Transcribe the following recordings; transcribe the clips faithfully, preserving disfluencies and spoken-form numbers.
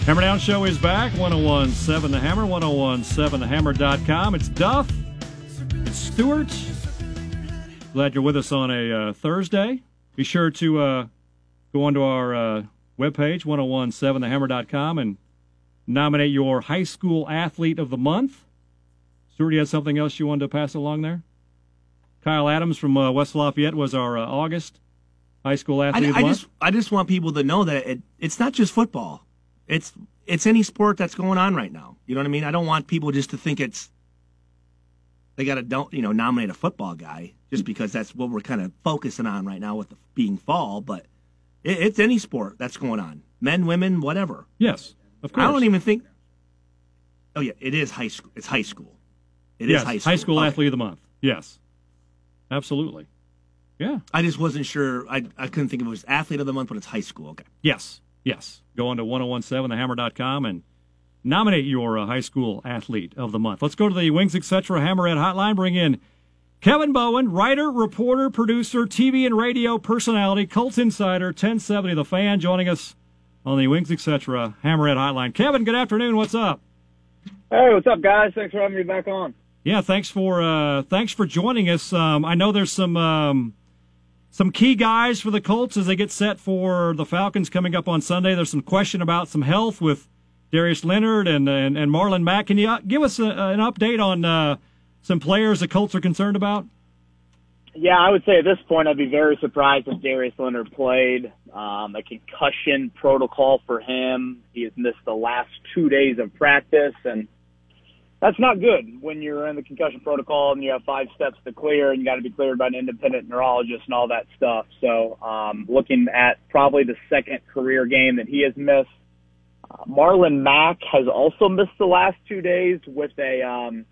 Hammer Down Show is back. ten seventeen The Hammer, ten seventeen the hammer dot com. It's Duff. It's Stewart. Glad you're with us on a uh, Thursday. Be sure to uh, go onto our uh, webpage, ten seventeen the hammer dot com, and nominate your high school athlete of the month. Stewart, you had something else you wanted to pass along there? Kyle Adams from uh, West Lafayette was our uh, August high school athlete I, of the I month. just, I just want people to know that it, it's not just football. It's it's any sport that's going on right now. You know what I mean? I don't want people just to think it's they got to don't you know nominate a football guy just because that's what we're kind of focusing on right now with the, being fall. But it, it's any sport that's going on, men, women, whatever. Yes, of course. I don't even think. Oh yeah, it is high school. It's high school. It yes, is high school. High school okay. athlete of the month. Yes, absolutely. Yeah. I just wasn't sure. I I couldn't think if it was athlete of the month, but it's high school. Okay. Yes. Yes. Go on to ten seventeen the hammer dot com and nominate your uh, high school athlete of the month. Let's go to the Wings Etc. Hammerhead Hotline. Bring in Kevin Bowen, writer, reporter, producer, T V and radio personality, Colts insider, ten seventy The Fan, joining us on the Wings Etc. Hammerhead Hotline. Kevin, good afternoon. What's up? Hey, what's up, guys? Thanks for having me back on. Yeah, thanks for uh, thanks for joining us. Um, I know there's some. Um, Some key guys for the Colts as they get set for the Falcons coming up on Sunday. There's some question about some health with Darius Leonard and and, and Marlon Mack. Can you give us a, an update on uh, some players the Colts are concerned about? Yeah, I would say at this point I'd be very surprised if Darius Leonard played. Um, a concussion protocol for him. He has missed the last two days of practice, and that's not good when you're in the concussion protocol and you have five steps to clear and you got to be cleared by an independent neurologist and all that stuff. So um, looking at probably the second career game that he has missed. Uh, Marlon Mack has also missed the last two days with a um,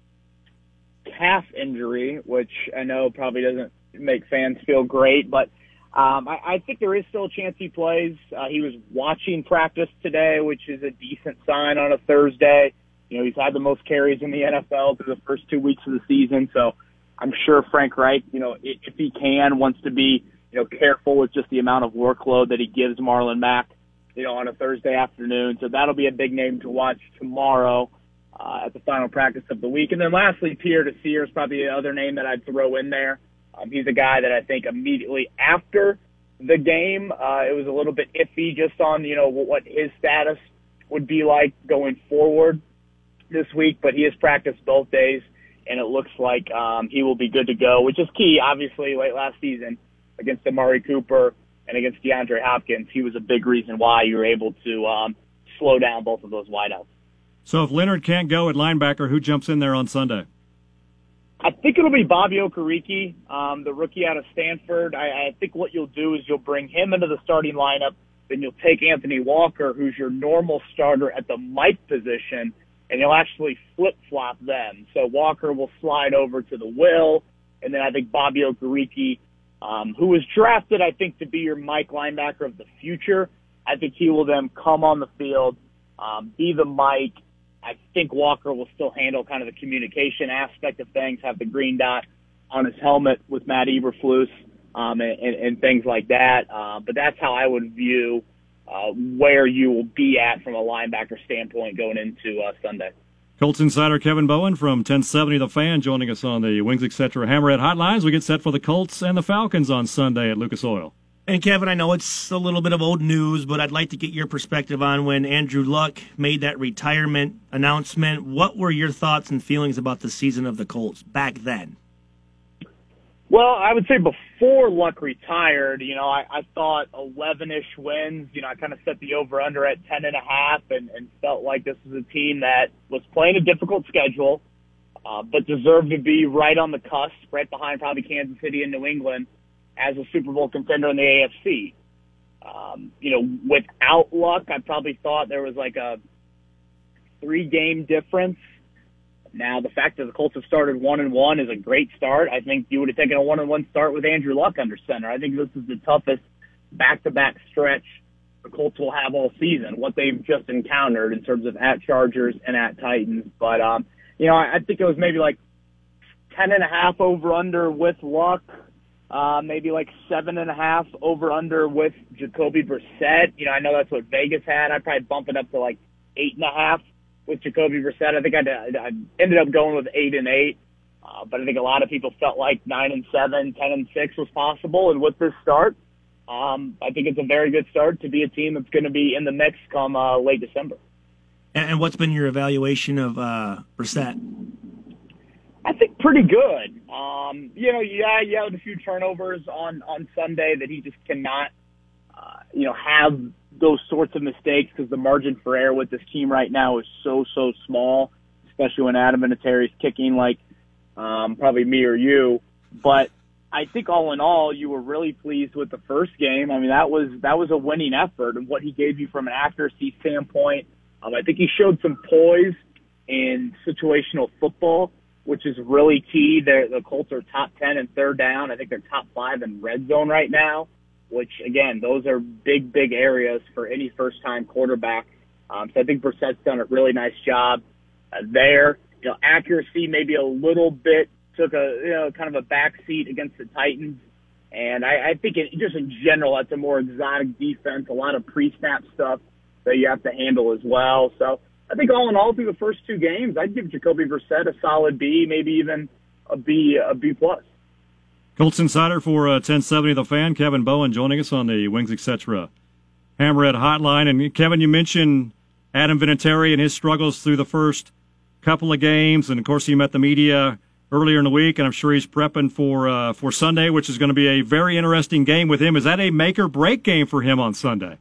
calf injury, which I know probably doesn't make fans feel great, but um, I, I think there is still a chance he plays. Uh, he was watching practice today, which is a decent sign on a Thursday. You know, he's had the most carries in the N F L through the first two weeks of the season, so I'm sure Frank Reich, you know, if he can, wants to be, you know, careful with just the amount of workload that he gives Marlon Mack, you know, on a Thursday afternoon. So that'll be a big name to watch tomorrow uh, at the final practice of the week. And then lastly, Pierre Desir is probably the other name that I'd throw in there. Um, he's a guy that I think immediately after the game, uh, it was a little bit iffy just on, you know, what his status would be like going forward this week, but he has practiced both days, and it looks like um, he will be good to go, which is key, obviously, late last season against Amari Cooper and against DeAndre Hopkins. He was a big reason why you were able to um, slow down both of those wideouts. So if Leonard can't go at linebacker, who jumps in there on Sunday? I think it'll be Bobby Okereke, um, the rookie out of Stanford. I, I think what you'll do is you'll bring him into the starting lineup, then you'll take Anthony Walker, who's your normal starter at the Mike position, and you'll actually flip-flop them. So Walker will slide over to the will, and then I think Bobby Okereke, um, who was drafted, I think, to be your Mike linebacker of the future, I think he will then come on the field, um, be the Mike. I think Walker will still handle kind of the communication aspect of things, have the green dot on his helmet with Matt Eberflus um, and, and, and things like that. Uh, but that's how I would view Uh, where you will be at from a linebacker standpoint going into uh, Sunday. Colts insider Kevin Bowen from ten seventy The Fan joining us on the Wings Etc. Hammerhead Hotlines. We get set for the Colts and the Falcons on Sunday at Lucas Oil. And Kevin, I know it's a little bit of old news, but I'd like to get your perspective on when Andrew Luck made that retirement announcement. What were your thoughts and feelings about the season of the Colts back then? Well, I would say before Luck retired, you know, I, I thought eleven-ish wins. You know, I kind of set the over-under at ten and a half and, and felt like this was a team that was playing a difficult schedule, uh, but deserved to be right on the cusp, right behind probably Kansas City and New England as a Super Bowl contender in the A F C. Um, you know, without Luck, I probably thought there was like a three-game difference. Now, the fact that the Colts have started one and one is a great start. I think you would have taken a one and one start with Andrew Luck under center. I think this is the toughest back-to-back stretch the Colts will have all season, what they've just encountered in terms of at Chargers and at Titans. But, um, you know, I, I think it was maybe like ten and a half over under with Luck, uh, maybe like seven and a half over under with Jacoby Brissett. You know, I know that's what Vegas had. I'd probably bump it up to like eight and a half with Jacoby Brissett. I think I, I ended up going with eight and eight, uh, but I think a lot of people felt like nine and seven, ten and six was possible. And with this start, um, I think it's a very good start to be a team that's going to be in the mix come uh, late December. And, and what's been your evaluation of uh, Brissett? I think pretty good. Um, you know, yeah, you had a few turnovers on, on Sunday that he just cannot, uh, you know, have those sorts of mistakes because the margin for error with this team right now is so, so small, especially when Adam Vinatieri's kicking like um, probably me or you. But I think all in all, you were really pleased with the first game. I mean, that was that was a winning effort, and what he gave you from an accuracy standpoint. Um, I think he showed some poise in situational football, which is really key. They're, the Colts are top ten in third down. I think they're top five in red zone right now, which, again, those are big, big areas for any first-time quarterback. Um, so I think Brissett's done a really nice job uh, there. You know, accuracy maybe a little bit took a, you know, kind of a backseat against the Titans. And I, I think it, just in general, that's a more exotic defense, a lot of pre-snap stuff that you have to handle as well. So I think all in all, through the first two games, I'd give Jacoby Brissett a solid B, maybe even a B, a B plus. Colts Insider for uh, ten seventy The Fan, Kevin Bowen joining us on the Wings et cetera Hammerhead Hotline. And Kevin, you mentioned Adam Vinatieri and his struggles through the first couple of games, and of course he met the media earlier in the week, and I'm sure he's prepping for uh, for Sunday, which is going to be a very interesting game with him. Is that a make or break game for him on Sunday?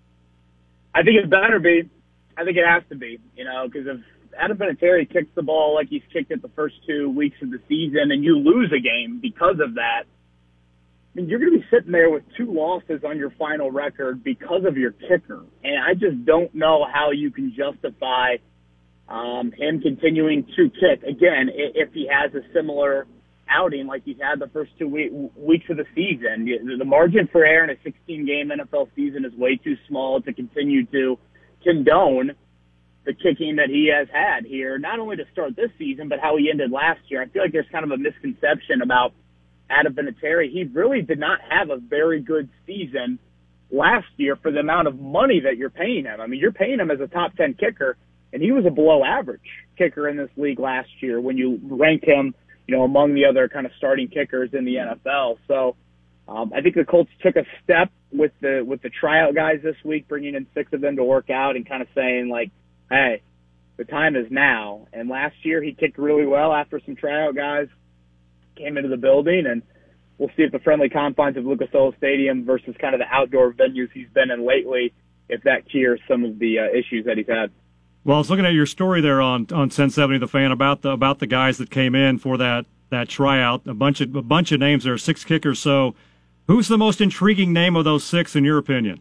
I think it better be. I think it has to be, you know, because if Adam Vinatieri kicks the ball like he's kicked it the first two weeks of the season and you lose a game because of that, I mean, you're going to be sitting there with two losses on your final record because of your kicker. And I just don't know how you can justify um, him continuing to kick. Again, if he has a similar outing like he's had the first two week, weeks of the season. The margin for error in a sixteen-game N F L season is way too small to continue to condone the kicking that he has had here, not only to start this season, but how he ended last year. I feel like there's kind of a misconception about Adam Vinatieri. He really did not have a very good season last year for the amount of money that you're paying him. I mean, you're paying him as a top ten kicker, and he was a below average kicker in this league last year when you rank him, you know, among the other kind of starting kickers in the N F L. So um, I think the Colts took a step with the with the tryout guys this week, bringing in six of them to work out and kind of saying, like, hey, the time is now. And last year he kicked really well after some tryout guys came into the building, and we'll see if the friendly confines of Lucas Oil Stadium versus kind of the outdoor venues he's been in lately, if that cures some of the uh, issues that he's had. Well, I was looking at your story there on on ten seventy The Fan about the about the guys that came in for that that tryout. A bunch of a bunch of names there, six kickers. So, who's the most intriguing name of those six in your opinion?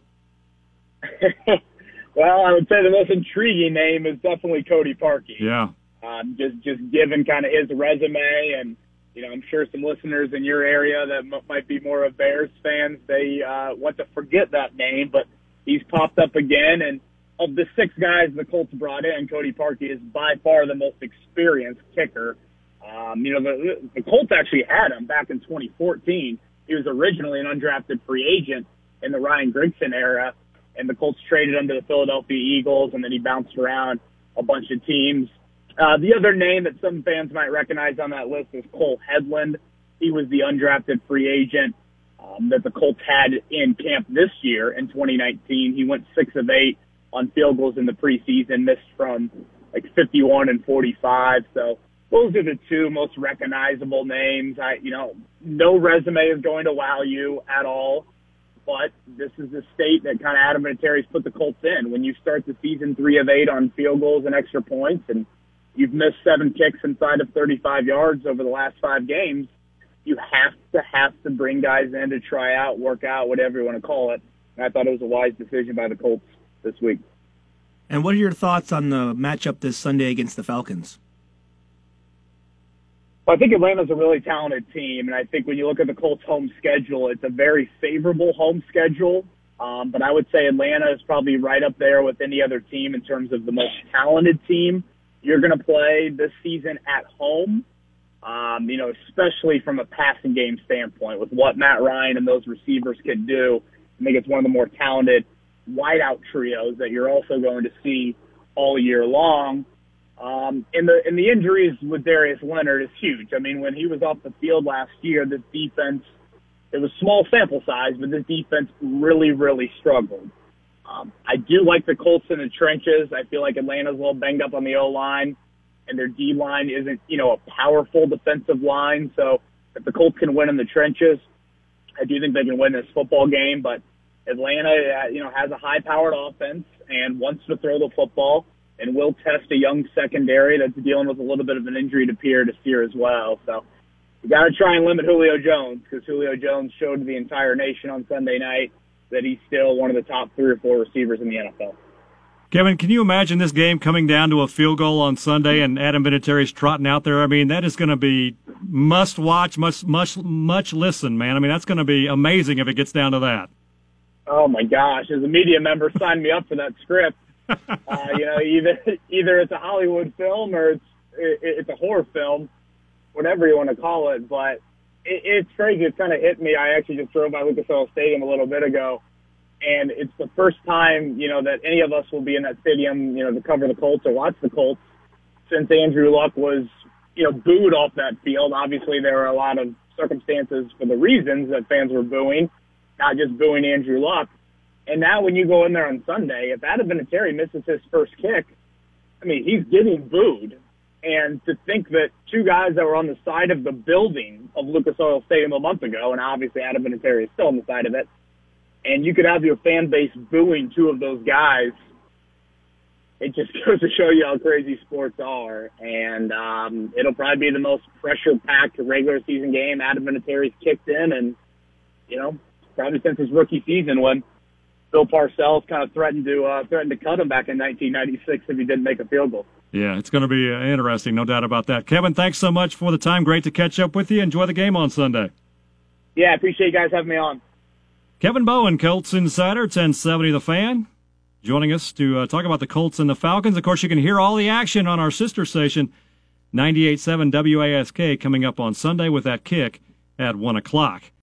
Well, I would say the most intriguing name is definitely Cody Parkey. Yeah. Um, just just given kind of his resume, and you know, I'm sure some listeners in your area that m- might be more of Bears fans, they uh, want to forget that name, but he's popped up again. And of the six guys the Colts brought in, Cody Parkey is by far the most experienced kicker. Um, you know, the, the Colts actually had him back in twenty fourteen. He was originally an undrafted free agent in the Ryan Grigson era, and the Colts traded him to the Philadelphia Eagles, and then he bounced around a bunch of teams. Uh, the other name that some fans might recognize on that list is Cole Hedlund. He was the undrafted free agent um, that the Colts had in camp this year in twenty nineteen. He went six of eight on field goals in the preseason, missed from like fifty-one and forty-five. So those are the two most recognizable names. I, you know, no resume is going to wow you at all, but this is the state that kind of Adam Vinatieri's put the Colts in. When you start the season three of eight on field goals and extra points, and you've missed seven kicks inside of thirty-five yards over the last five games, you have to have to bring guys in to try out, work out, whatever you want to call it. And I thought it was a wise decision by the Colts this week. And what are your thoughts on the matchup this Sunday against the Falcons? Well, I think Atlanta's a really talented team, and I think when you look at the Colts' home schedule, it's a very favorable home schedule. Um, but I would say Atlanta is probably right up there with any other team in terms of the most talented team you're going to play this season at home, um, you know, especially from a passing game standpoint with what Matt Ryan and those receivers can do. I think it's one of the more talented wideout trios that you're also going to see all year long. Um, and the and the injuries with Darius Leonard is huge. I mean, when he was off the field last year, this defense, it was small sample size, but this defense really, really struggled. Um, I do like the Colts in the trenches. I feel like Atlanta's a little banged up on the O-line, and their D-line isn't, you know, a powerful defensive line. So if the Colts can win in the trenches, I do think they can win this football game. But Atlanta, uh, you know, has a high-powered offense and wants to throw the football and will test a young secondary that's dealing with a little bit of an injury to Pierre Desir as well. So you got to try and limit Julio Jones, because Julio Jones showed to the entire nation on Sunday night that he's still one of the top three or four receivers in the N F L. Kevin, can you imagine this game coming down to a field goal on Sunday and Adam Vinatieri's trotting out there? I mean, that is going to be must watch, much, much, much listen, man. I mean, that's going to be amazing if it gets down to that. Oh my gosh! As a media member, sign me up for that script. uh, you know, either either it's a Hollywood film or it's it, it's a horror film, whatever you want to call it. But it, it's crazy. It's kind of hit me. I actually just drove by Lucas Oil Stadium a little bit ago, and it's the first time, you know, that any of us will be in that stadium, you know, to cover the Colts or watch the Colts since Andrew Luck was, you know, booed off that field. Obviously, there were a lot of circumstances for the reasons that fans were booing, not just booing Andrew Luck. And now when you go in there on Sunday, if Adam Vinatieri misses his first kick, I mean, he's getting booed. And to think that two guys that were on the side of the building of Lucas Oil Stadium a month ago, and obviously Adam Vinatieri is still on the side of it, and you could have your fan base booing two of those guys, it just goes to show you how crazy sports are. And um, it'll probably be the most pressure-packed regular season game Adam Vinatieri's kicked in, and, you know, probably since his rookie season when Bill Parcells kind of threatened to uh, threatened to cut him back in nineteen ninety-six if he didn't make a field goal. Yeah, it's going to be uh, interesting, no doubt about that. Kevin, thanks so much for the time. Great to catch up with you. Enjoy the game on Sunday. Yeah, I appreciate you guys having me on. Kevin Bowen, Colts Insider, ten seventy The Fan, joining us to uh, talk about the Colts and the Falcons. Of course, you can hear all the action on our sister station, ninety-eight point seven W A S K, coming up on Sunday with that kick at one o'clock.